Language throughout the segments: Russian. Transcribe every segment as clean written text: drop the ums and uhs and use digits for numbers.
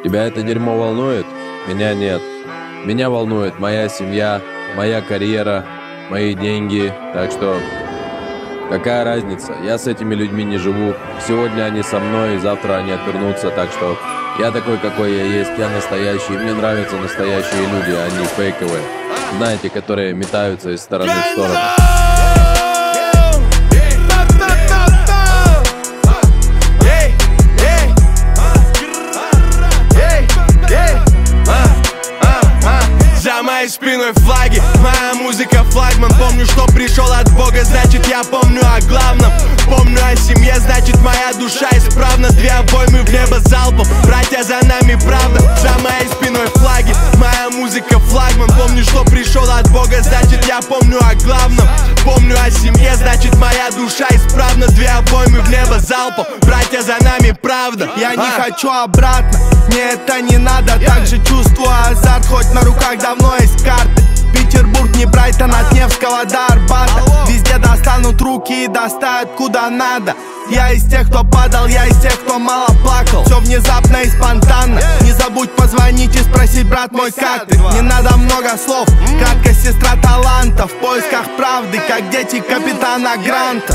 Тебя это дерьмо волнует? Меня нет. Меня волнует моя семья, моя карьера, мои деньги. Так что какая разница? Я с этими людьми не живу. Сегодня они со мной, завтра они отвернутся. Так что я такой, какой я есть. Я настоящий. Мне нравятся настоящие люди, а не фейковые. Знаете, которые метаются из стороны в сторону. За моей спиной флаги, моя музыка флагман. Помню, что пришел от Бога, значит я помню о главном. Помню о семье, значит моя душа исправна. 2 обоймы в небо залпом, братья за нами правда. За моей спиной флаги, моя музыка флагман. Помню, что пришел от Бога, значит я помню о главном. Помню о семье, значит моя душа исправна. 2 обоймы в небо залпом, братья за нами правда. Я не хочу обратно, мне это не надо. Также чувствую азарт, хоть на руках давно есть карты. Петербург не Брайтон, от Невского до Арбата. Везде достанут руки и доставят куда надо. Я из тех, кто падал, я из тех, кто мало плакал. Все внезапно и спонтанно. Не забудь позвонить и спросить, брат мой, как ты? Не надо много слов, краткость сестра таланта. В поисках правды, как дети капитана Гранта.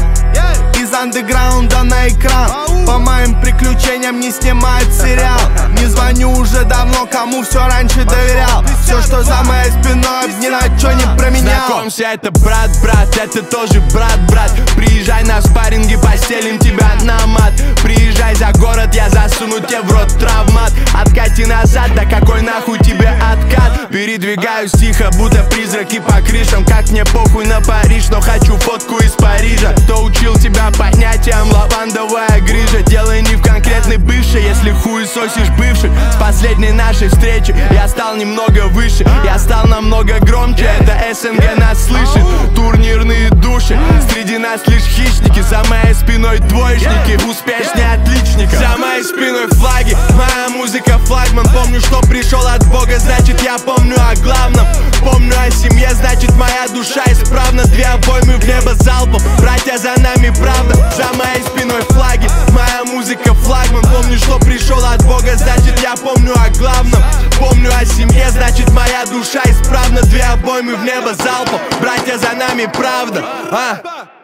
Из андеграунда на экран, по моим приключениям не снимает сериал. Не звоню уже давно, кому все раньше доверял. Все, что за моей спиной, ни на что не променял. Знакомься, это брат, это тоже брат. Приезжай на спарринги, постелим тебя на мат. Приезжай за город, я засуну тебе в рот травмат. Откати назад, да какой нахуй тебе откат? Передвигаюсь тихо, будто призраки по крышам. Как мне похуй на Париж, но хочу фотку из Парижа. Кто учил тебя понятиям лавандовая грижа? Делай не в конкретной бывшей, если хуесосишь бывших. С последней нашей встречи я стал немного выше, я стал намного громче. Это СНГ нас слышит, турнирные души. Среди нас лишь хищники, за моей спиной двоечники, успешнее отличника. За моей спиной флаги, моя музыка флагман. Помню, что пришел от Бога, значит я помню о главном. Помню о семье, значит моя душа исправна. 2 обоймы в небо залпом, братья за нами правда. За моей спиной флаги, моя музыка флагман. Помню, что пришел от Бога, значит я помню о главном. Помню о семье, значит моя душа исправна. 2 обоймы в небо залпом, братья за нами правда.